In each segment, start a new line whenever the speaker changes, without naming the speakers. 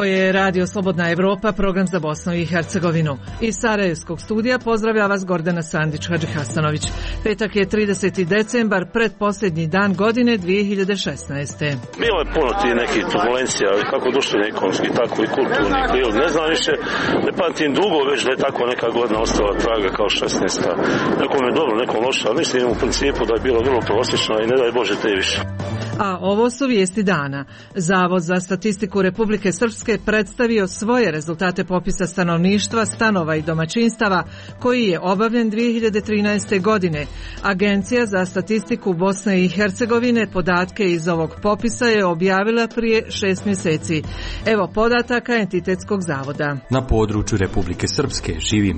Ovo je Radio Slobodna Evropa, program za Bosnu i Hercegovinu. Iz Sarajevskog studija pozdravlja vas Gordana Sandić-Hadžihasanović. Petak je 30. decembar, predposljednji dan godine 2016.
Bilo je puno ti nekih turbulencija, kako društveni, ekonomski, tako i kulturni. Ne znam više, ne pamtim dugo već da je tako neka godina ostala traga kao 16. Nekom je dobro, nekom loša, ali mislim u principu da je bilo vrlo prosječno i ne daj Bože te više.
A ovo su vijesti dana. Zavod za statistiku Republike Srpske predstavio svoje rezultate popisa stanovništva, stanova i domaćinstava koji je obavljen 2013. godine. Agencija za statistiku Bosne i Hercegovine podatke iz ovog popisa je objavila prije 6 mjeseci. Evo podataka Entitetskog zavoda.
Na području Republike Srpske živi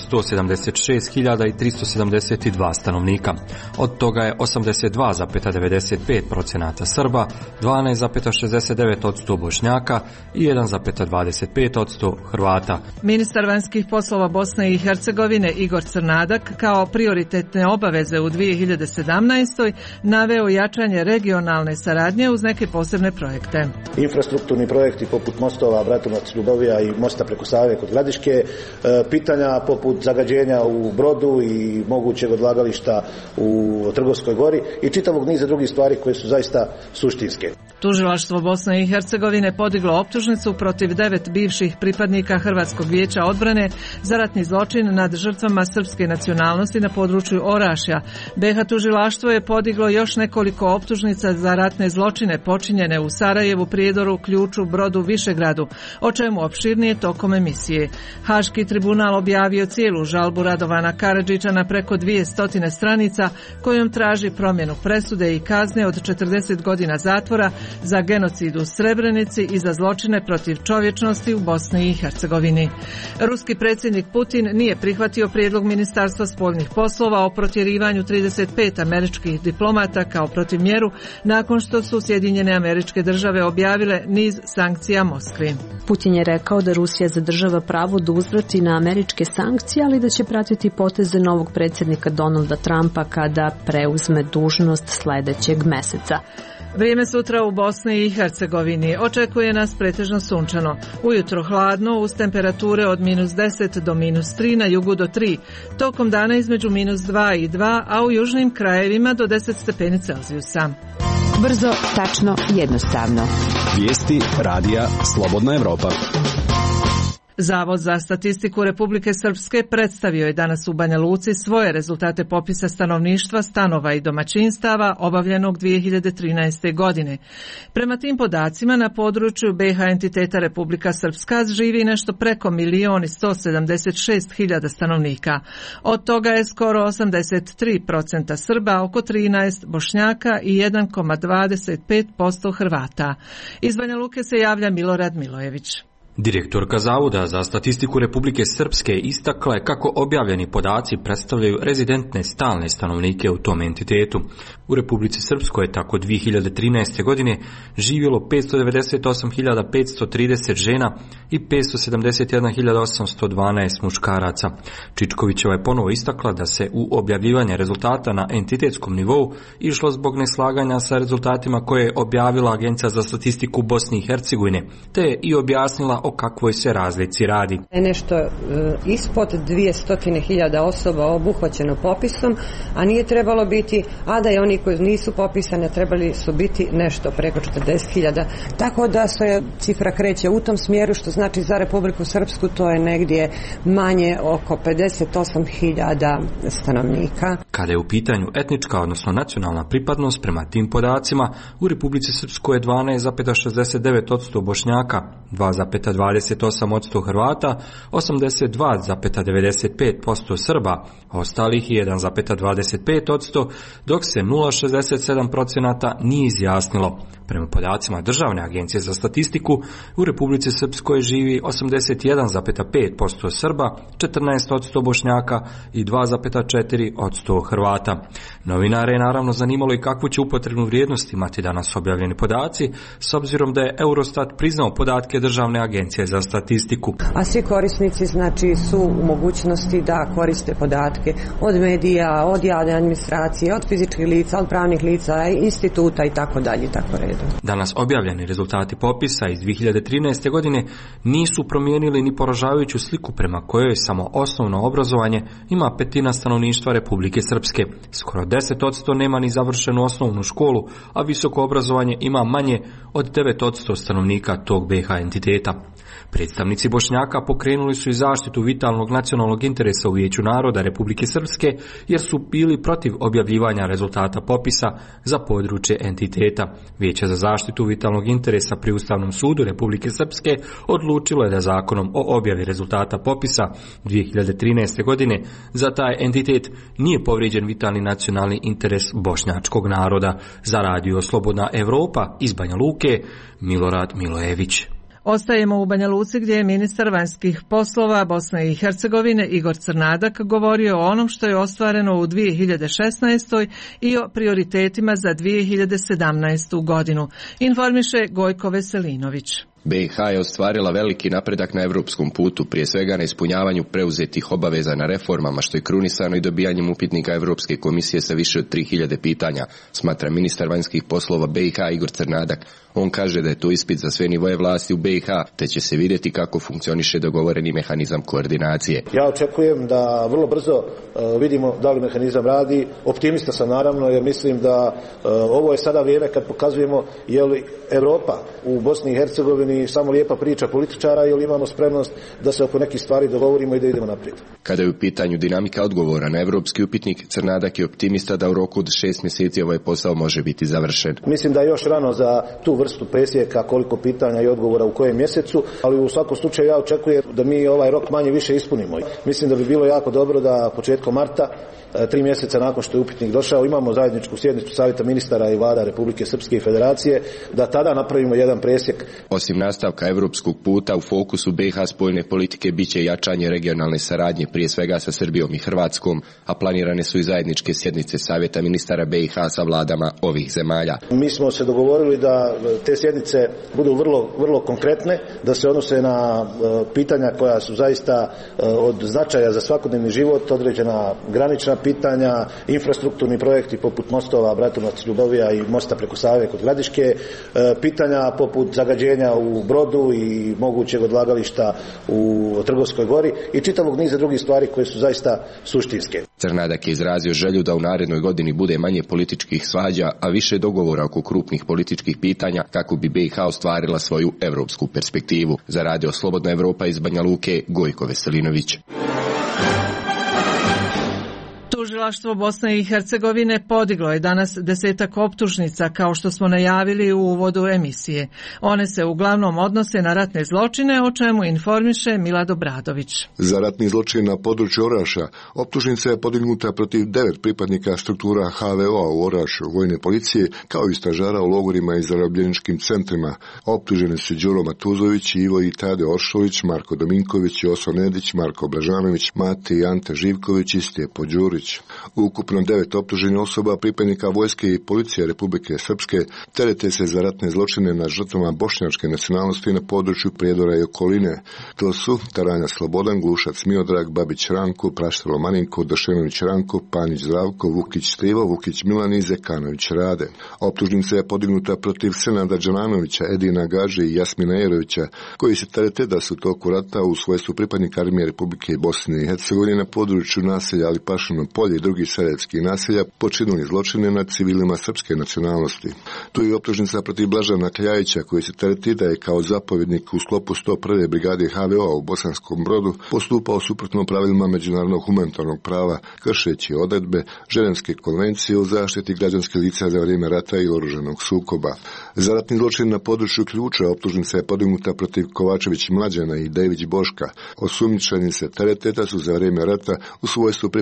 1.076.372 stanovnika. Od toga je 82,95% Srba, 12,69% Bošnjaka i 1,25% Hrvata.
Ministar vanjskih poslova Bosne i Hercegovine Igor Crnadak kao prioritetne obaveze u 2017. naveo jačanje regionalne saradnje uz neke posebne projekte.
Infrastrukturni projekti poput mostova Bratunac, Ljubovija i mosta preko Save kod Gradiške, pitanja poput zagađenja u Brodu i mogućeg odlagališta u Trgovskoj gori i čitavog niza drugih stvari koje su zaista suštinske.
Tužilaštvo Bosne i Hercegovine podiglo optužnicu protiv 9 bivših pripadnika Hrvatskog vijeća odbrane za ratni zločin nad žrtvama srpske nacionalnosti na području Orašja. BiH tužilaštvo je podiglo još nekoliko optužnica za ratne zločine počinjene u Sarajevu, Prijedoru, Ključu, Brodu, Višegradu, o čemu opširnije tokom emisije. Haški tribunal objavio cijelu žalbu Radovana Karadžića na preko 200 stranica kojom traži promjenu presude i kazne od 40 godina zatvora za genocid u Srebrenici i za zločine protiv čovječnosti u Bosni i Hercegovini. Ruski predsjednik Putin nije prihvatio prijedlog Ministarstva spoljnih poslova o protjerivanju 35 američkih diplomata kao protivmjeru nakon što su Sjedinjene Američke Države objavile niz sankcija Moskvi.
Putin je rekao da Rusija zadržava pravo da uzvrati na američke sankcije, ali da će pratiti poteze novog predsjednika Donalda Trumpa kada preuzme dužnost sljedećeg mjeseca.
Vrijeme sutra u Bosni i Hercegovini. Očekuje nas pretežno sunčano. Ujutro hladno uz temperature od -10 do -3, na jugu do 3. Tokom dana između -2 i 2, a u južnim krajevima do 10 stepeni Celzijusa.
Brzo, tačno, jednostavno.
Vijesti radija Slobodna Evropa.
Zavod za statistiku Republike Srpske predstavio je danas u Banja Luci svoje rezultate popisa stanovništva, stanova i domaćinstava obavljenog 2013. godine. Prema tim podacima na području BiH entiteta Republika Srpska živi nešto preko 1.176.000 stanovnika. Od toga je skoro 83% Srba, oko 13% Bošnjaka i 1,25% Hrvata. Iz Banja Luke se javlja Milorad Milojević.
Direktorka Zavoda za statistiku Republike Srpske istakla je kako objavljeni podaci predstavljaju rezidentne stalne stanovnike u tom entitetu. U Republici Srpskoj je tako 2013. godine živjelo 598.530 žena i 571.812 muškaraca. Čičkovićeva je ponovo istakla da se u objavljivanje rezultata na entitetskom nivou išlo zbog neslaganja sa rezultatima koje je objavila Agencija za statistiku Bosne i Hercegovine, te je i objasnila o kakvoj se razlici radi.
Nešto ispod 200.000 osoba obuhvaćeno popisom, a nije trebalo biti, a da je oni koji nisu popisane trebali su biti nešto preko 40.000. Tako da se cifra kreće u tom smjeru, što znači za Republiku Srpsku to je negdje manje oko 58.000 stanovnika.
Kada je u pitanju etnička, odnosno nacionalna pripadnost, prema tim podacima u Republici Srpskoj je 12,69% Bošnjaka, 2,28% Hrvata, 82,95% Srba, ostalih 1,25%, dok se 0,67% nije izjasnilo. Prema podacima Državne agencije za statistiku, u Republici Srpskoj živi 81,5% Srba, 14% Bošnjaka i 2,4% Hrvata. Novinare je naravno zanimalo i kakvu će upotrebnu vrijednost imati danas objavljeni podaci, s obzirom da je Eurostat priznao podatke Državne agencije za statistiku.
A svi korisnici znači su u mogućnosti da koriste podatke od medija, od javne administracije, od fizičkih lica, od pravnih lica, instituta i tako dalje, tako redom.
Danas objavljeni rezultati popisa iz 2013. godine nisu promijenili ni poražavajuću sliku prema kojoj samo osnovno obrazovanje ima petina stanovništva Republike Srpske. Skoro 10% nema ni završenu osnovnu školu, a visoko obrazovanje ima manje od 9% stanovnika tog BiH entiteta. Predstavnici Bošnjaka pokrenuli su i zaštitu vitalnog nacionalnog interesa u Vijeću naroda Republike Srpske jer su bili protiv objavljivanja rezultata popisa za područje entiteta. Vijeće za zaštitu vitalnog interesa pri Ustavnom sudu Republike Srpske odlučilo je da zakonom o objavi rezultata popisa 2013. godine za taj entitet nije povrijeđen vitalni nacionalni interes bošnjačkog naroda. Za radio Slobodna Evropa iz Banja Luke, Milorad Milojević.
Ostajemo u Banja Luci gdje je ministar vanjskih poslova Bosne i Hercegovine Igor Crnadak govorio o onom što je ostvareno u 2016. i o prioritetima za 2017. godinu. Informiše Gojko Veselinović.
BiH je ostvarila veliki napredak na europskom putu, prije svega na ispunjavanju preuzetih obaveza na reformama, što je krunisano i dobijanjem upitnika Europske komisije sa više od 3000 pitanja, smatra ministar vanjskih poslova BiH Igor Crnadak. On kaže da je to ispit za sve nivoje vlasti u BiH, te će se vidjeti kako funkcioniše dogovoreni mehanizam koordinacije.
Ja očekujem da vrlo brzo vidimo da li mehanizam radi. Optimista sam naravno, jer mislim da ovo je sada vrijeme kad pokazujemo je li Europa u Bosni i Hercegovini samo lijepa priča političara ili imamo spremnost da se oko nekih stvari dogovorimo i da idemo naprijed.
Kada je u pitanju dinamika odgovora na europski upitnik, Crnadak je optimista da u roku od 6 mjeseci ovaj posao može biti završen.
Mislim da je još rano za tu vrstu presjeka koliko pitanja i odgovora u kojem mjesecu, ali u svakom slučaju ja očekujem da mi ovaj rok manje više ispunimo. Mislim da bi bilo jako dobro da početkom marta, 3 mjeseca nakon što je upitnik došao, imamo zajedničku sjednicu Savjeta ministara i vlada Republike Srpske i Federacije, da tada napravimo jedan presjek.
Osim nastavka europskog puta, u fokusu BiH spoljne politike biće jačanje regionalne saradnje, prije svega sa Srbijom i Hrvatskom, a planirane su i zajedničke sjednice Savjeta ministara BiH sa vladama ovih zemalja.
Mi smo se dogovorili da te sjednice budu vrlo konkretne, da se odnose na pitanja koja su zaista od značaja za svakodnevni život, određena granična pitanja, infrastrukturni projekti poput mostova Bratunac, Ljubovija i mosta preko Save kod Gradiške, pitanja poput zagađenja u Brodu i mogućeg odlagališta u Trgovskoj gori i čitavog niza drugih stvari koje su zaista suštinske.
Crnadak je izrazio želju da u narednoj godini bude manje političkih svađa, a više dogovora oko krupnih političkih pitanja kako bi BiH ostvarila svoju europsku perspektivu. Za radio Slobodna Evropa iz Banja Luke, Gojko Veselinović.
Tužilaštvo Bosne i Hercegovine podiglo je danas 10 optužnica, kao što smo najavili u uvodu emisije. One se uglavnom odnose na ratne zločine, o čemu informiše Milad Obradović.
Za ratni zločin na području Orašja optužnica je podignuta protiv 9 pripadnika struktura HVO-a u Orašju, vojne policije, kao i stažara u logorima i zarobljeničkim centrima. Optuženi su Đuro Matuzović, Ivo i Tade Oršović, Marko Dominković, Joso Nedić, Marko Blažanović, Mate i Ante Živković i Stjepo Đurić. Ukupno 9 optuženih osoba pripadnika vojske i policije Republike Srpske terete se za ratne zločine na žrtvama bošnjačke nacionalnosti na području Prijedora i okoline. To su Taranja Slobodan, Glušac Miodrag, Babić Ranko, Praštalo Marinko, Došenović Ranko, Panić Zdravko, Vukić Stevo, Vukić Milan i Zekanović Rade. Optužnica je podignuta protiv Senada Đananovića, Edina Gaže i Jasmina Jerovića, koji se terete da su toku rata u svojstvu pripadnika armije Republike Bosne i Hercegovine na području naselja Alipašino polje i drugih seljskih naselja počinili zločine nad civilima srpske nacionalnosti. Tu je optužnica protiv Blažana Kljajića, koji se tereti da je kao zapovjednik u sklopu 101. brigade HVO u Bosanskom Brodu postupao suprotno pravilima međunarodnog humanitarnog prava, kršeći odredbe Ženevske konvencije o zaštiti građanskih lica za vrijeme rata i oružanog sukoba. Za ratni zločin na području Ključa optužnica je podignuta protiv Kovačević Mlađana i Dević Boška. Osumnjičeni se terete da su za vrijeme rata u svojstvu pripadnika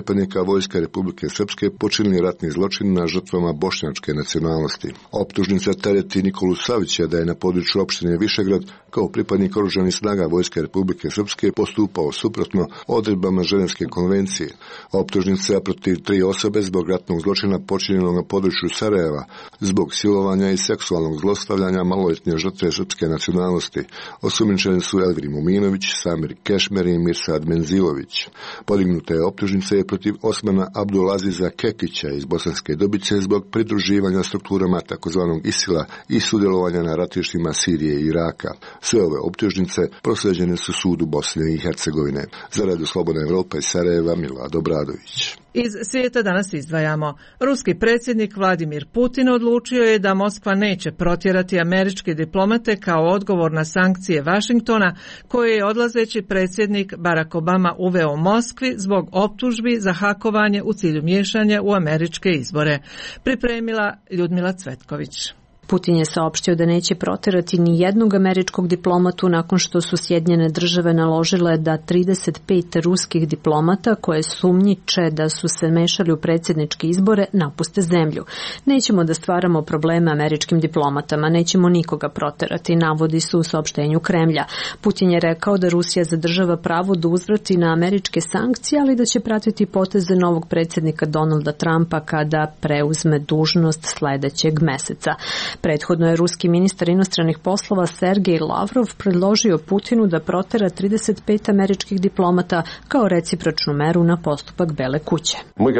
vojska Republike Srpske počinili ratni zločin na žrtvama bošnjačke nacionalnosti. Optužnica tereti Nikolu Savića da je na području opštine Višegrad kao pripadnik oružanih snaga vojske Republike Srpske postupao suprotno odredbama Ženevske konvencije. Optužnica protiv 3 osobe zbog ratnog zločina počinjenog na području Sarajeva zbog silovanja i seksualnog zlostavljanja maloljetne žrtve srpske nacionalnosti. Osumnjičeni su Elvir Muminović, Samir Kešmer i Mirsad Menzilović. Podignuta je optužnica je protiv Osmana Abdulaziza Kekića iz Bosanske Dobice zbog pridruživanja strukturama tzv. ISIL-a i sudjelovanja na ratištima Sirije i Iraka. Sve ove optužnice proslijeđene su sudu Bosne i Hercegovine. Za Radio Slobodna Evropa iz Sarajeva, Milad Obradović.
Iz svijeta danas izdvajamo. Ruski predsjednik Vladimir Putin odlučio je da Moskva neće protjerati američke diplomate kao odgovor na sankcije Vašingtona koje je odlazeći predsjednik Barack Obama uveo Moskvi zbog optužbi za hakovanje u cilju miješanja u američke izbore. Pripremila Ljudmila Cvetković.
Putin je saopštio da neće protjerati ni jednog američkog diplomatu nakon što su Sjedinjene države naložile da 35 ruskih diplomata koje sumnjiče da su se mešali u predsjedničke izbore napuste zemlju. Nećemo da stvaramo probleme američkim diplomatama, nećemo nikoga protjerati, navodi su u saopštenju Kremlja. Putin je rekao da Rusija zadržava pravo da uzvrati na američke sankcije, ali da će pratiti poteze novog predsjednika Donalda Trumpa kada preuzme dužnost sljedećeg meseca. Prethodno je ruski ministar inostranih poslova Sergej Lavrov predložio Putinu da protera 35 američkih diplomata kao recipročnu meru na postupak Bele kuće.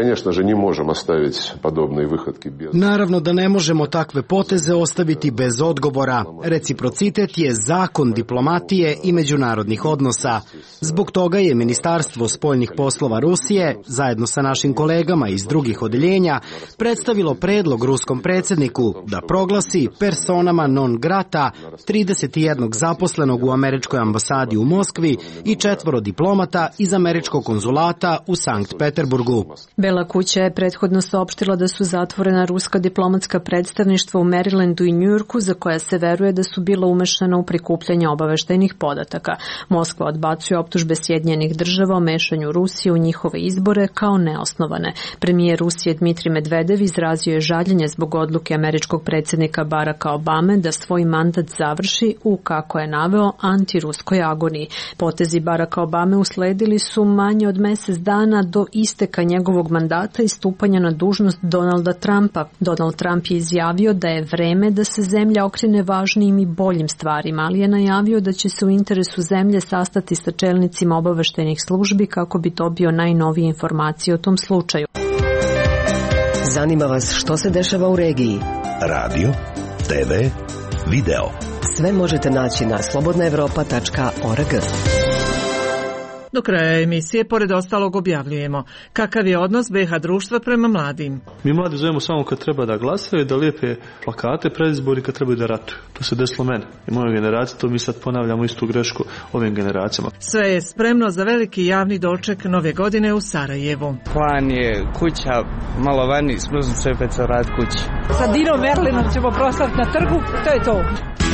Naravno da ne možemo takve poteze ostaviti bez odgovora. Reciprocitet je zakon diplomatije i međunarodnih odnosa. Zbog toga je Ministarstvo spoljnih poslova Rusije, zajedno sa našim kolegama iz drugih odeljenja, predstavilo predlog ruskom predsjedniku da proglasi personama non grata 31 zaposlenog u američkoj ambasadi u Moskvi i 4 diplomata iz američkog konzulata u Sankt Peterburgu.
Bela kuća je prethodno saopštila da su zatvorena ruska diplomatska predstavništva u Marylandu i Njujorku za koja se veruje da su bila umešana u prikupljanje obaveštajnih podataka. Moskva odbacuje optužbe Sjedinjenih država o mešanju Rusije u njihove izbore kao neosnovane. Premijer Rusije Dmitrij Medvedev izrazio je žaljenje zbog odluke američkog predsjednika Baracka Obame da svoj mandat završi u, kako je naveo, antiruskoj agoniji. Potezi Baracka Obame usledili su manje od mjesec dana do isteka njegovog mandata i stupanja na dužnost Donalda Trumpa. Donald Trump je izjavio da je vreme da se zemlja okrene važnijim i boljim stvarima, ali je najavio da će se u interesu zemlje sastati sa čelnicima obaveštajnih službi kako bi dobio najnovije informacije o tom slučaju.
Zanima vas što se dešava u regiji?
Radio, TV, video.
Sve možete naći na slobodnaevropa.org.
Do kraja emisije, pored ostalog, objavljujemo kakav je odnos BiH društva prema mladim.
Mi mladi zovemo samo kad treba da glasaju, da lijepe plakate predizbori kad trebaju da ratuju. To se desilo meni i mojoj generaciji, to mi sad ponavljamo istu grešku ovim generacijama.
Sve je spremno za veliki javni doček Nove godine u Sarajevu.
Plan je kuća, malo vani, smrznu sve peca rad kući.
Sa Dinom Merlinom ćemo proslaviti na trgu, to je to.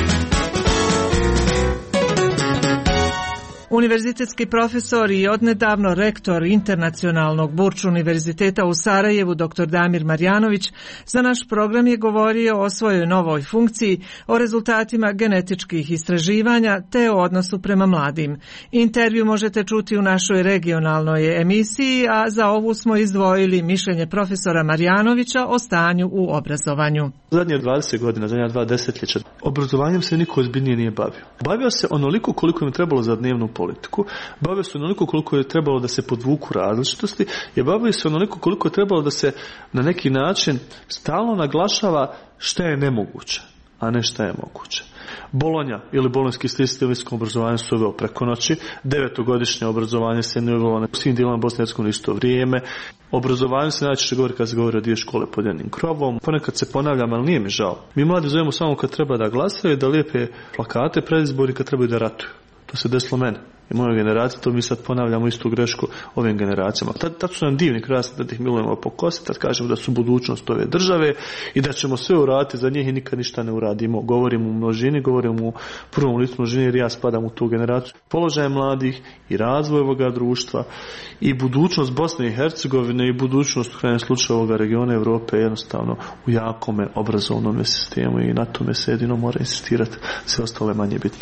Univerzitetski profesor i odnedavno rektor Internacionalnog Burč univerziteta u Sarajevu, dr. Damir Marjanović, za naš program je govorio o svojoj novoj funkciji, o rezultatima genetičkih istraživanja te o odnosu prema mladim. Intervju možete čuti u našoj regionalnoj emisiji, a za ovu smo izdvojili mišljenje profesora Marjanovića o stanju u obrazovanju.
Zadnje 20 godina, zadnja 2 desetljeća, obrazovanjem se niko ozbiljnije nije bavio. Bavio se onoliko koliko im trebalo za dnevnu politiku, bavio se onoliko koliko je trebalo da se podvuku različitosti, je bavio se onoliko koliko je trebalo da se na neki način stalno naglašava šta je nemoguće, a ne šta je moguće. Bolonja ili bolonjski sistem visokog obrazovanja se uveo preko noći, 9-godišnje obrazovanje se ne uvelo na svim dijelama Bosne i Hercegovine isto vrijeme. Obrazovanje se najčešće govori kad se govori o 2 škole pod jednim krovom. Ponekad se ponavljam, ali nije mi žao. Mi mladi zovemo samo kad treba da glasaju, da lijepe plakate predizbori kad trebaju da ratuju. To se desilo meni i mojoj generaciji, to mi sad ponavljamo istu grešku ovim generacijama. Tad su nam divni, krasni, da ih milujemo po kosi, tad kažemo da su budućnost ove države i da ćemo sve uraditi za njih i nikad ništa ne uradimo. Govorimo u množini, govorimo u prvom licu množini jer ja spadam u tu generaciju. Položaj mladih i razvoj ovoga društva i budućnost Bosne i Hercegovine i budućnost u krajnjem slučaju ovoga regiona Europe je jednostavno u jakome obrazovnom sistemu i na tome se jedino mora insistirati, sve ostalo je manje bitno.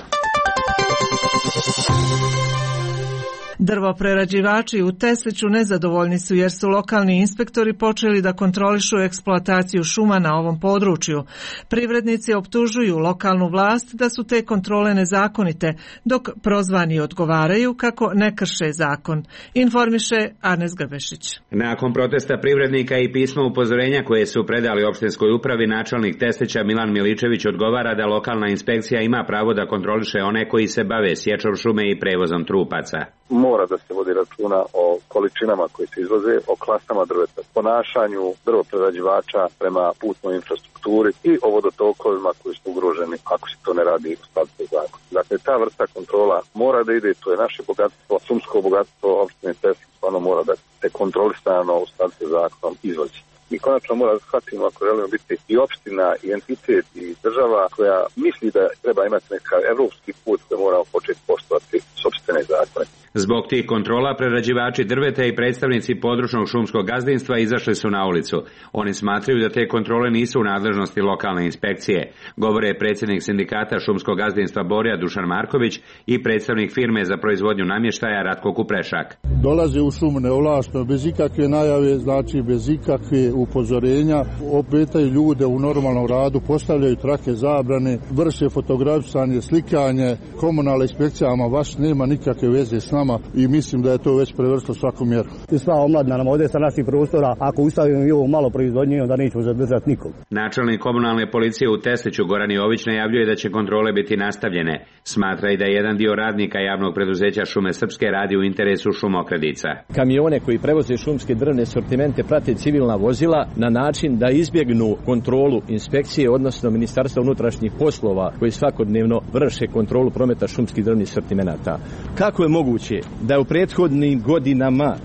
Drvoprerađivači u Tesliću nezadovoljni su jer su lokalni inspektori počeli da kontrolišu eksploataciju šuma na ovom području. Privrednici optužuju lokalnu vlast da su te kontrole nezakonite, dok prozvani odgovaraju kako ne krše zakon. Informiše Arnes Grbešić.
Nakon protesta privrednika i pisma upozorenja koje su predali opštinskoj upravi, načelnik Teslića Milan Miličević odgovara da lokalna inspekcija ima pravo da kontroliše one koji se bave sječom šume i prevozom trupaca.
Mora da se vodi računa o količinama koje se izvoze, o klasama drveta, ponašanju drvoprerađivača prema putnoj infrastrukturi i o vodotokovima koji su ugroženi ako se to ne radi u skladu sa zakonom. Dakle, ta vrsta kontrola mora da ide, to je naše bogatstvo, šumsko bogatstvo opštine Teslić, ono mora da se kontrolisano u skladu sa zakonom izvozi. Mi konačno mora da shvatimo ako želimo biti i opština, i entitet, i država koja misli da treba imati neka evropski put koji moramo početi poštovati sopstvene zakone.
Zbog tih kontrola prerađivači drveta i predstavnici područnog šumskog gazdinstva izašli su na ulicu. Oni smatraju da te kontrole nisu u nadležnosti lokalne inspekcije. Govore predsjednik sindikata šumskog gazdinstva Borja Dušan Marković i predstavnik firme za proizvodnju namještaja Ratko Kuprešak.
Dolaze u šumu neovlašteno, bez ikakve najave, znači bez ikakve upozorenja, opetaju ljude u normalnom radu, postavljaju trake zabrane, vrše fotografisanje, slikanje, komunalna inspekcijama baš nema nikakve veze s nama i mislim da je to već prevršilo svaku mjeru.
I sva omladina nam ovdje sa naših prostora, ako ustavimo i ovo malo proizvodnje, onda nećemo zadržati nikog.
Načelnik komunalne policije u Tesliću Goran Jović najavljuje da će kontrole biti nastavljene. Smatra i da jedan dio radnika javnog preduzeća Šume Srpske radi u interesu šumokradica.
Kamione koji prevoze šumske drvne sortimente prate civilna vozila na način da izbjegnu kontrolu inspekcije, odnosno Ministarstva unutrašnjih poslova koji svakodnevno vrše kontrolu prometa šumskih drvnih sortimenata. Kako je moguće da u prethodnim godinama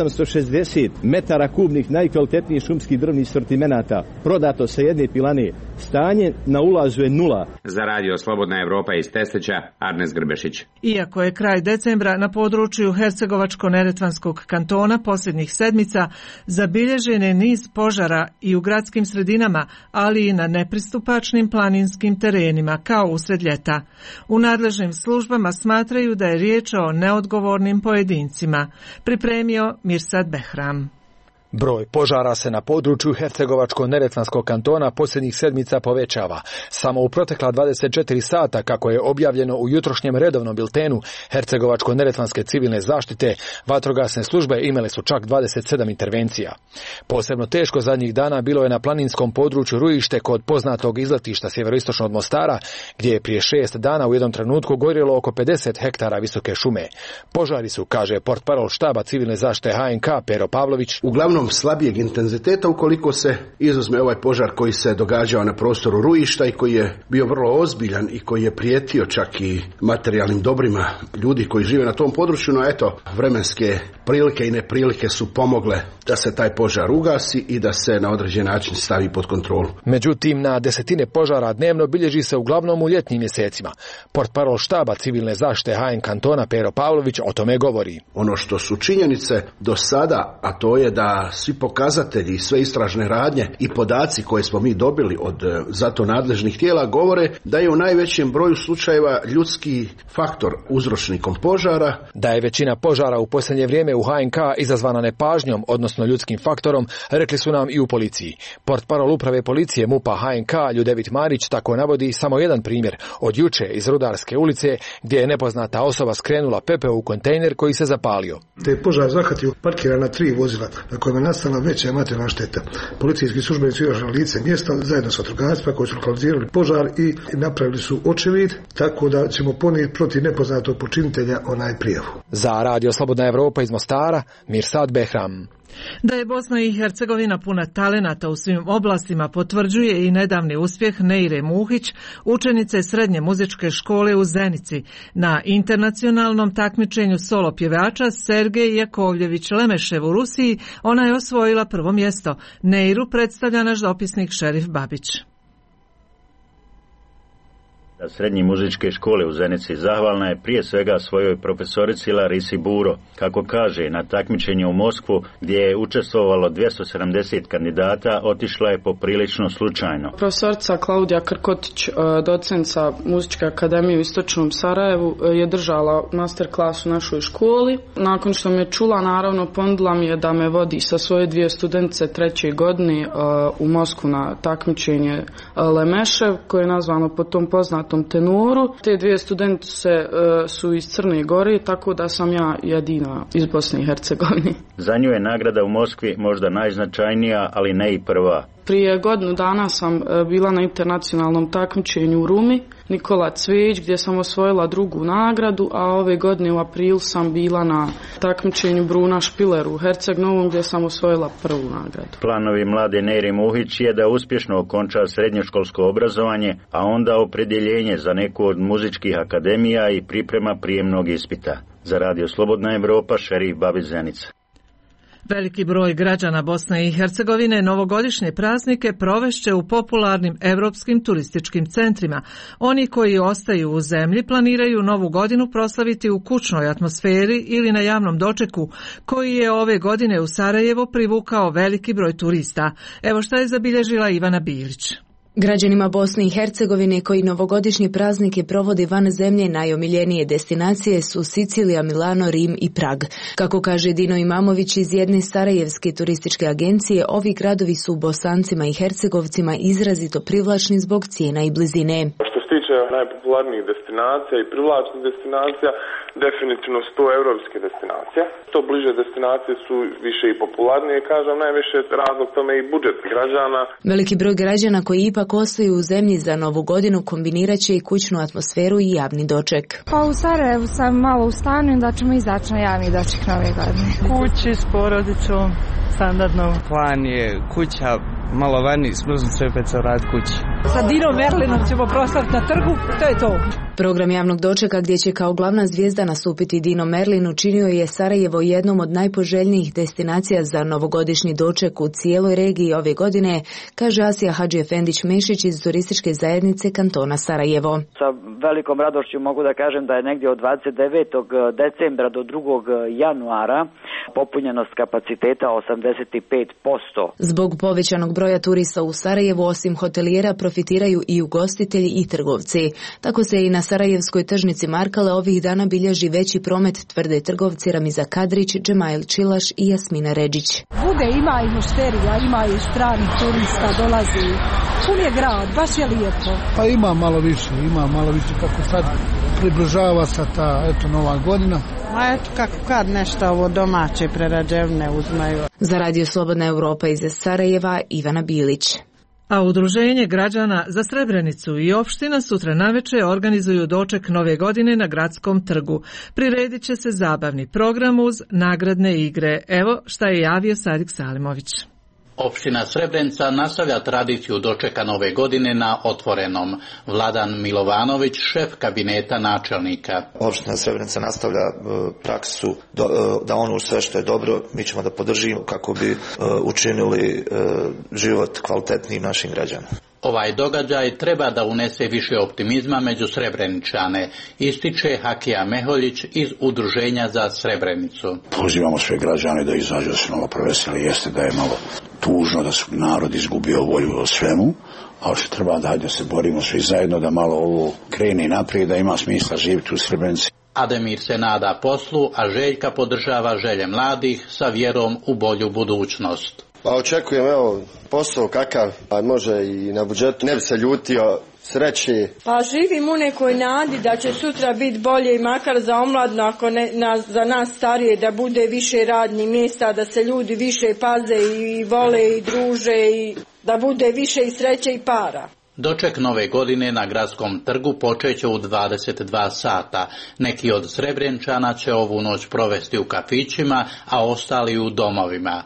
860 metara kubnih najkvalitetnijih šumskih drvnih sortimenata prodato sa jedne pilane, stanje na ulazu je nula.
Za radio Slobodna Evropa iz Teslića, Arnes Grbešić.
Iako je kraj decembra na području Hercegovačko-Neretvanskog kantona posljednjih sedmica zabilježen je niz požara i u gradskim sredinama, ali i na nepristupačnim planinskim terenima, kao usred ljeta. U nadležnim službama smatraju da je riječ o neodgovornim pojedincima. Pripremio Mirsad Behram.
Broj požara se na području Hercegovačko-Neretvanskog kantona posljednjih sedmica povećava. Samo u protekla 24 sata, kako je objavljeno u jutrošnjem redovnom biltenu Hercegovačko-Neretvanske civilne zaštite, vatrogasne službe imale su čak 27 intervencija. Posebno teško zadnjih dana bilo je na planinskom području Rujište kod poznatog izletišta sjeveroistočno od Mostara, gdje je prije 6 dana u jednom trenutku gorjelo oko 50 hektara visoke šume. Požari su, kaže portparol štaba civilne zaštite HNK Pero Pavlović,
uglavnom slabijeg intenziteta ukoliko se izuzme ovaj požar koji se događao na prostoru Rujišta i koji je bio vrlo ozbiljan i koji je prijetio čak i materijalnim dobrima ljudi koji žive na tom području, no eto, vremenske prilike i neprilike su pomogle da se taj požar ugasi i da se na određen način stavi pod kontrolu.
Međutim, na desetine požara dnevno bilježi se uglavnom u ljetnim mjesecima. Portparol štaba civilne zaštite HN kantona Pero Pavlović o tome govori.
Ono što su činjenice do sada, a to je da svi pokazatelji i sve istražne radnje i podaci koje smo mi dobili od zato nadležnih tijela govore da je u najvećem broju slučajeva ljudski faktor uzročnikom požara.
Da je većina požara u posljednje vrijeme u HNK izazvana nepažnjom, odnosno ljudskim faktorom, rekli su nam i u policiji. Portparol uprave policije MUP-a HNK Ljudevit Marić tako navodi samo jedan primjer od juče iz Rudarske ulice gdje je nepoznata osoba skrenula pepeo u kontejner koji se zapalio.
Te požar zahvatio parkirana 3 vozila na kojima je nastala veća materijalna šteta. Policijski službenici izašli na lice mjesta zajedno sa vatrogascima koji su lokalizirali požar i napravili su očevid, tako da ćemo ponijeti protiv nepoznatog počinitelja prijavu.
Za radio Slobodna Evropa iz Mostara, Mirsad Behram.
Da je Bosna i Hercegovina puna talenata u svim oblastima potvrđuje i nedavni uspjeh Neire Muhić, učenice Srednje muzičke škole u Zenici. Na internacionalnom takmičenju solo pjevača Sergej Jakovljević Lemešev u Rusiji ona je osvojila prvo mjesto. Neiru predstavlja naš dopisnik Šerif Babić.
Srednje muzičke škole u Zenici zahvalna je prije svega svojoj profesorici Larisi Buro. Kako kaže, na takmičenju u Moskvu gdje je učestvovalo 270 kandidata, otišla je poprilično slučajno.
Profesorica Klaudija Krkotić, docenca Muzičke akademije u Istočnom Sarajevu, je držala master klas u našoj školi. Nakon što me čula, naravno, ponudila mi je da me vodi sa svoje 2 studentice 3. godine u Moskvu na takmičenje Lemešev, koje je nazvano po tom poznatom tenoru. Te 2 studentice su iz Crne Gore, tako da sam ja jedina iz Bosne i Hercegovine.
Za nju je nagrada u Moskvi možda najznačajnija, ali ne i prva.
Prije godinu dana sam bila na internacionalnom takmičenju u Rumi, Nikola Cveć, gdje sam osvojila 2. nagradu, a ove godine u aprilu sam bila na takmičenju Bruna Špiler u Herceg Novom, gdje sam osvojila 1. nagradu.
Planovi mlade Neire Muhić je da uspješno okonča srednjoškolsko obrazovanje, a onda opredjeljenje za neku od muzičkih akademija i priprema prijemnog ispita. Za Radio Slobodna Evropa, Šerif Babić, Zenica.
Veliki broj građana Bosne i Hercegovine novogodišnje praznike provešće u popularnim europskim turističkim centrima. Oni koji ostaju u zemlji planiraju novu godinu proslaviti u kućnoj atmosferi ili na javnom dočeku, koji je ove godine u Sarajevo privukao veliki broj turista. Evo šta je zabilježila Ivana Bilić.
Građanima Bosne i Hercegovine koji novogodišnje praznike provode van zemlje najomiljenije destinacije su Sicilija, Milano, Rim i Prag. Kako kaže Dino Imamović iz jedne sarajevske turističke agencije, ovi gradovi su Bosancima i Hercegovcima izrazito privlačni zbog cijena i blizine.
Što se tiče najpopularnijih destinacija i privlačnih destinacija, definitivno su to europske destinacije. Što bliže destinacije su više i popularnije, kažem, najviše razlog tome i budžet građana.
Veliki broj građana koji ipak ostaju u zemlji za novu godinu kombinirat će i kućnu atmosferu i javni doček.
Pa u Sarajevu sam malo u stanu da ćemo izaći na javni doček nove godine.
Kući s porodicom, standardno.
Plan je kuća, malo vani, smrzno sve opet se vrati kući.
Sa Dinom Merlinom ćemo proslaviti na trgu, to je to.
Program javnog dočeka gdje će kao glavna zvijezda nastupiti Dino Merlin učinio je Sarajevo jednom od najpoželjnijih destinacija za novogodišnji doček u cijeloj regiji ove godine, kaže Asija Hadžiefendić-Mešić iz turističke zajednice kantona Sarajevo.
Sa velikom radošću mogu da kažem da je negdje od 29. decembra do 2. januara popunjenost kapaciteta 85%.
Zbog povećanog broja turista u Sarajevu osim hotelijera profitiraju i ugostitelji i trgovci. Tako se i na sarajevskoj tržnici Markale ovih dana bilježi veći promet, tvrde trgovci Ramiza Kadrić, Džemail Čilaš i Jasmina Ređić.
Bude, ima i mušterija, ima i stranih turista, dolazi. Pun je grad, baš je lijepo.
Pa ima malo više kako sad približava se ta nova godina.
A eto kako kad nešto ovo domaće prerađevne uzmaju.
Za Radio Slobodna Evropa iz Sarajeva, Ivana Bilić.
A Udruženje građana za Srebrenicu i opština sutra navečer organizuju doček nove godine na gradskom trgu. Priredit će se zabavni program uz nagradne igre. Evo šta je javio Sadik Salimović.
Opština Srebrenica nastavlja tradiciju dočeka nove godine na otvorenom. Vladan Milovanović, šef kabineta načelnika.
Opština Srebrenica nastavlja praksu da ono sve što je dobro mi ćemo da podržimo kako bi učinili život kvalitetnijim našim građanima.
Ovaj događaj treba da unese više optimizma među Srebreničane, ističe Hakija Meholjić iz Udruženja za Srebrenicu.
Pozivamo sve građane da izađu da se malo proveseli, jeste da je malo tužno da su narod izgubio volju o svemu, ali što treba da se borimo svi zajedno da malo ovo krene naprijed, da ima smisla živjeti u Srebrenici.
Ademir se nada poslu, a Željka podržava želje mladih sa vjerom u bolju budućnost.
Pa očekujem, posao kakav, a može i na budžetu, ne bi se ljutio, sreći.
Pa živim u nekoj nadi da će sutra biti bolje i makar za omladno, ako ne za nas starije, da bude više radnih mjesta, da se ljudi više paze i vole i druže i da bude više i sreće i para.
Doček nove godine na gradskom trgu počeće u 22 sata. Neki od Srebrenčana će ovu noć provesti u kafićima, a ostali u domovima.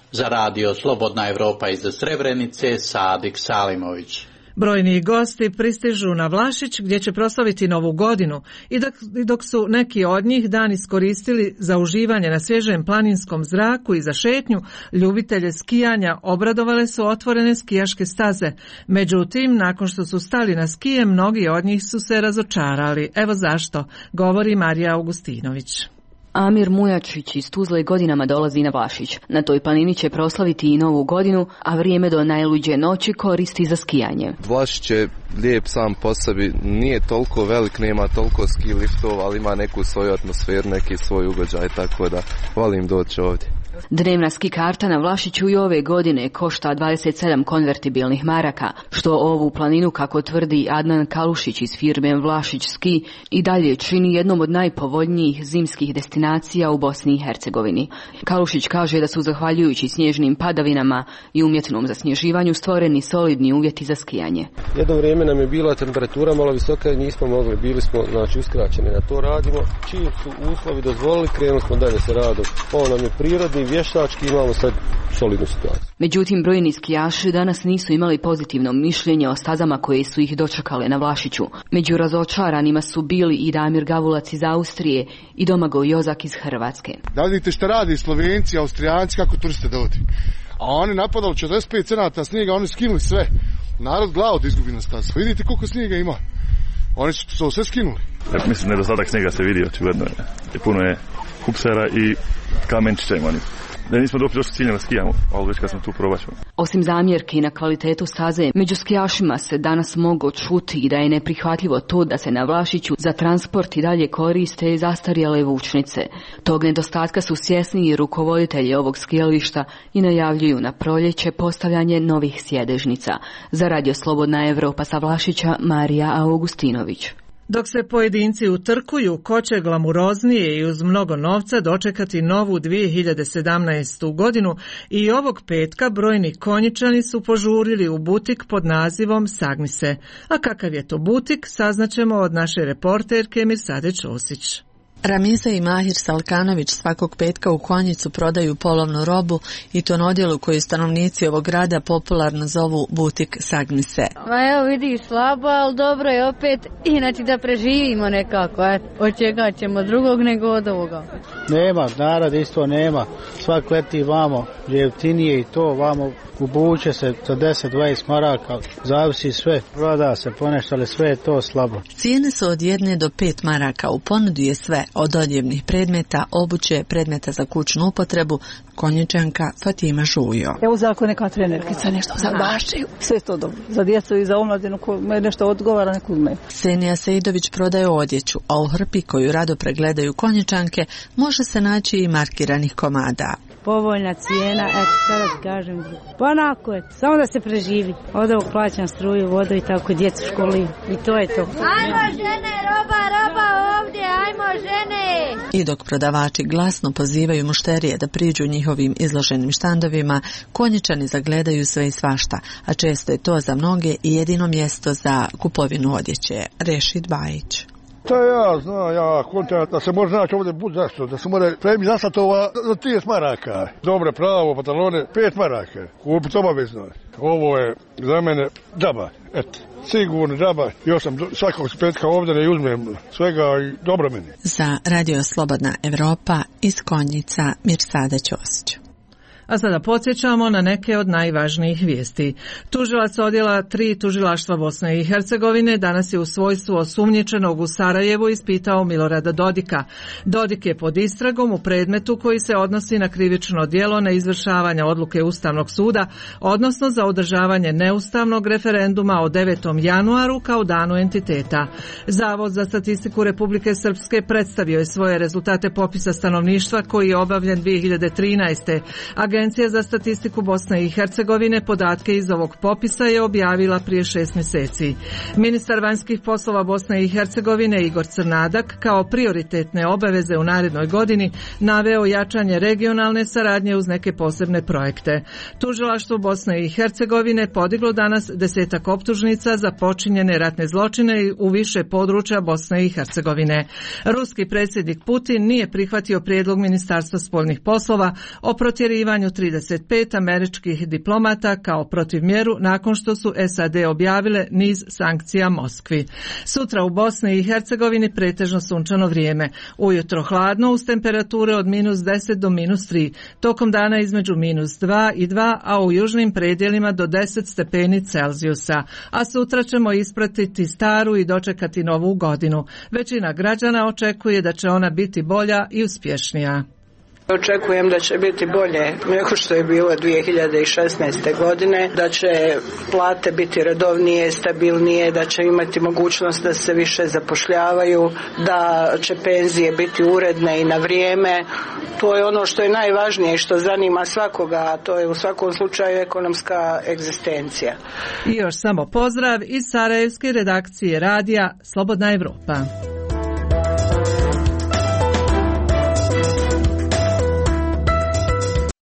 Za radio Slobodna Evropa iz Srebrenice, Sadik Salimović.
Brojni gosti pristižu na Vlašić gdje će proslaviti Novu godinu i dok su neki od njih dan iskoristili za uživanje na svježem planinskom zraku i za šetnju, ljubitelje skijanja obradovale su otvorene skijaške staze. Međutim, nakon što su stali na skije, mnogi od njih su se razočarali. Evo zašto, govori Marija Augustinović.
Amir Mujačić iz Tuzle godinama dolazi na Vlašić. Na toj planini će proslaviti i Novu godinu, a vrijeme do najluđe noći koristi za skijanje.
Vlašić je lijep sam po sebi, nije toliko velik, nema toliko ski liftova, ali ima neku svoju atmosferu, neki svoj ugođaj, tako da volim doći ovdje.
Dnevna ski karta na Vlašiću i ove godine košta 27 konvertibilnih maraka, što ovu planinu, kako tvrdi Adnan Kalušić iz firme Vlašić Ski, i dalje čini jednom od najpovoljnijih zimskih destinacija u Bosni i Hercegovini. Kalušić kaže da su zahvaljujući snježnim padavinama i umjetnom zasnježivanju stvoreni solidni uvjeti za skijanje.
Jedno vrijeme nam je bila temperatura malo visoka i nismo mogli, bili smo uskraćeni na to radimo. Čim su uslovi dozvolili, krenuli smo dalje sa radom. Ovo nam je prirodni, vještački, imamo sad solidnu situaciju.
Međutim, brojni skijaši danas nisu imali pozitivno mišljenje o stazama koje su ih dočekale na Vlašiću. Među razočaranima su bili i Damir Gavulac iz Austrije i Domagoj Jozak iz Hrvatske.
Da vidite šta radi Slovenci, Austrijanci, kako turiste dovodi. A oni napadali 45 cm snijega, oni skinuli sve. Narod glavu da izgubi na stazu. Vidite koliko snijega ima. Oni su to sve skinuli.
Ja mislim, nedostatak snijega se vidi, očigledno je. Puno je hupsera i kamenčića ima. Da nismo došli ciljno da skijamo, ali već kad smo tu probaćemo.
Osim zamjerki na kvalitetu staze, među skijašima se danas moglo čuti da je neprihvatljivo to da se na Vlašiću za transport i dalje koriste zastarjele vučnice. Tog nedostatka su svjesni i rukovoditelji ovog skijališta i najavljuju na proljeće postavljanje novih sjedežnica. Za radio Slobodna Evropa sa Vlašića, Marija Augustinović.
Dok se pojedinci utrkuju ko će glamuroznije i uz mnogo novca dočekati novu 2017. godinu, i ovog petka brojni Konjičani su požurili u butik pod nazivom Sagmise. A kakav je to butik, saznaćemo od naše reporterke Mirsade Ćosić.
Ramiza i Mahir Salkanović svakog petka u Konjicu prodaju polovnu robu, i to na odjelu koju stanovnici ovog grada popularno zovu butik Sagmise.
Ma evo vidiš, slabo, ali dobro je opet, inače da preživimo nekako. Od čega ćemo drugog nego od ovoga.
Nema, narod isto nema. Svak leti vamo, jeftinije i to, vamo ubuće se za 10-20 maraka, zavisi sve, proda se ponešto, ali sve je to slabo.
Cijene su od 1 do 5 maraka, u ponudi je sve, od odjevnih predmeta, obuće, predmeta za kućnu upotrebu. Konjičanka Fatima Žujo.
Evo zakon neka trenerkica, nešto za bašćaju, sve to dobro. Za djecu i za omladinu, nešto odgovara, nekog ne.
Senija Sejdović prodaje odjeću, a u hrpi koju rado pregledaju Konjičanke može se naći i markiranih komada.
Povoljna cijena, eto sada kažem. Pa onako je, samo da se preživi. Od ovog plaćam struju, vodu i tako, djecu školi. I to je to. Ajmo žene, roba ovdje, ajmo žene!
I dok prodavači glasno pozivaju mušterije da priđu njihovim izloženim štandovima, Konjičani zagledaju sve i svašta, a često je to za mnoge i jedino mjesto za kupovinu odjeće. Rešid Bajić.
To ja znam, kontent da se može naći ovdje zašto, da se može premići zasatova za 30 maraka. Dobre, pravo, pantalone, 5 maraka. Kupiti obavezno. Ovo je za mene džaba, eto. Sigurno džaba, još sam svakog petka ovdje ne uzmem svega i dobro meni.
Za radio Slobodna Evropa iz Konjica, Mirsada Ćosić.
A sada podsjećamo na neke od najvažnijih vijesti. Tužilac odjela 3 tužilaštva Bosne i Hercegovine danas je u svojstvu osumnjičenog u Sarajevu ispitao Milorada Dodika. Dodik je pod istragom u predmetu koji se odnosi na krivično djelo na izvršavanje odluke Ustavnog suda, odnosno za održavanje neustavnog referenduma o 9. januaru kao danu entiteta. Zavod za statistiku Republike Srpske predstavio je svoje rezultate popisa stanovništva koji je obavljen 2013. Agencija za statistiku Bosne i Hercegovine podatke iz ovog popisa je objavila prije 6 mjeseci. Ministar vanjskih poslova Bosne i Hercegovine Igor Crnadak kao prioritetne obaveze u narednoj godini naveo jačanje regionalne saradnje uz neke posebne projekte. Tužilaštvo Bosne i Hercegovine podiglo danas 10 optužnica za počinjene ratne zločine u više područja Bosne i Hercegovine. Ruski predsjednik Putin nije prihvatio prijedlog Ministarstva spoljnih poslova o protjerivanju 35 američkih diplomata kao protivmjeru nakon što su SAD objavile niz sankcija Moskvi. Sutra u Bosni i Hercegovini pretežno sunčano vrijeme. Ujutro hladno uz temperature od -10 do -3. Tokom dana između -2 i 2, a u južnim predjelima do 10 stepeni Celzijusa. A sutra ćemo ispratiti staru i dočekati novu godinu. Većina građana očekuje da će ona biti bolja i uspješnija.
Očekujem da će biti bolje nego što je bilo 2016. godine, da će plate biti redovnije, stabilnije, da će imati mogućnost da se više zapošljavaju, da će penzije biti uredne i na vrijeme. To je ono što je najvažnije i što zanima svakoga, a to je u svakom slučaju ekonomska egzistencija.
I još samo pozdrav iz sarajevske redakcije radija Slobodna Evropa.